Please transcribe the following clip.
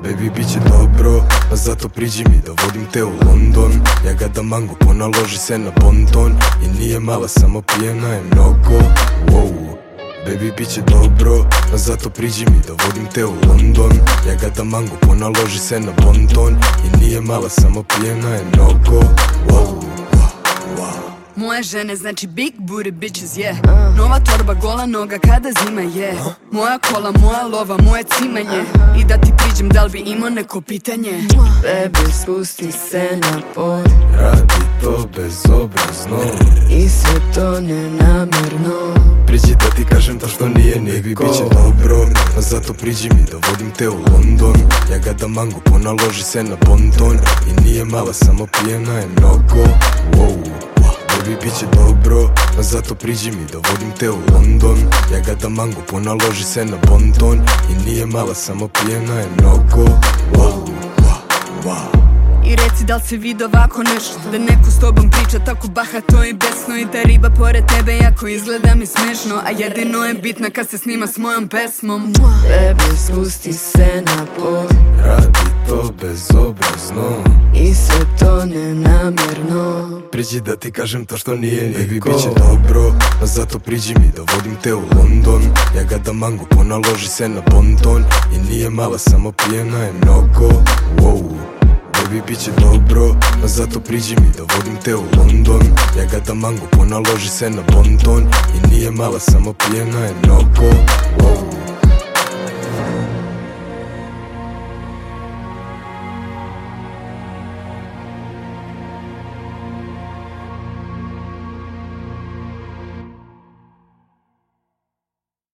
Baby, bit će dobro, a zato priđi mi da vodim te u London. Ja ga mango, ponaloži se na bonton. I nije mala, samo pijena je mnogo. Wow. Baby, bit će dobro, a zato priđi mi da vodim te u London. Ja ga mango, ponaloži se na bonton. I nije mala, samo pijena je mnogo. Wow. Moje žene znači big booty bitches, yeah. Nova torba, gola noga kada zima je. Moja kola, moja lova, moje cimanje. I da ti priđem, da li bi imao neko pitanje? Baby, spusti se na pod. Radi to bezobrazno I sve to nenamjerno. Priđi da ti kažem to što nije. Baby, bit će dobro, a zato priđi mi da vodim te u London. Ja ga mango, ponaloži se na bonton. I nije mala, samo pijena je mnogo. Wow. Baby, bit će dobro, a zato priđi mi da vodim te u London. Ja ga mango, ponaloži se na bonton. I nije mala, samo pijena je mnogo. Wow. I reci da li se vidi ovako nešto, da neko s tobom priča tako bahato i besno. I da riba pored tebe jako izgleda mi smešno. A jedino je bitna kad se snima s mojom pesmom. Baby, spusti se na pod. Radi to bezobrazno I sve to nenamjerno. Priđi da ti kažem to što nije. Baby, bit će dobro, a zato priđi mi da vodim te u London. Ja ga mango, ponaloži se na bonton. I nije mala, samo pijena je mnogo. Wow. Baby, bit će dobro, a zato priđi mi da vodim te u London. Ja ga mango, ponaloži se na bonton. I nije mala, samo pijena je mnogo. Wow.